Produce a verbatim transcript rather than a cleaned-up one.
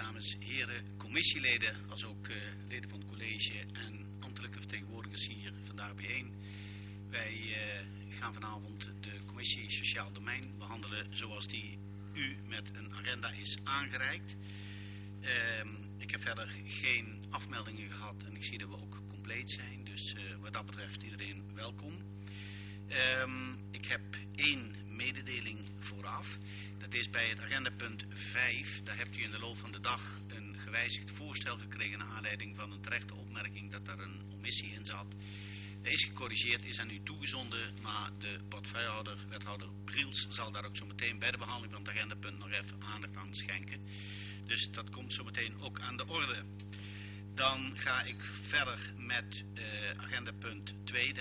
dames, heren, commissieleden, als ook uh, leden van het college en ambtelijke vertegenwoordigers hier vandaag bijeen. Wij uh, gaan vanavond de commissie Sociaal Domein behandelen zoals die u met een agenda is aangereikt. Uh, ik heb verder geen afmeldingen gehad en ik zie dat we ook compleet zijn, dus uh, wat dat betreft iedereen welkom. Um, ik heb één mededeling vooraf. Dat is bij het agendapunt vijf. Daar hebt u in de loop van de dag een gewijzigd voorstel gekregen naar aanleiding van een terechte opmerking dat daar een omissie in zat. Dat is gecorrigeerd, is aan u toegezonden, maar de portefeuillehouder, wethouder Briels, zal daar ook zo meteen bij de behandeling van het agendapunt nog even aandacht aan schenken. Dus dat komt zo meteen ook aan de orde. Dan ga ik verder met uh, agendapunt twee.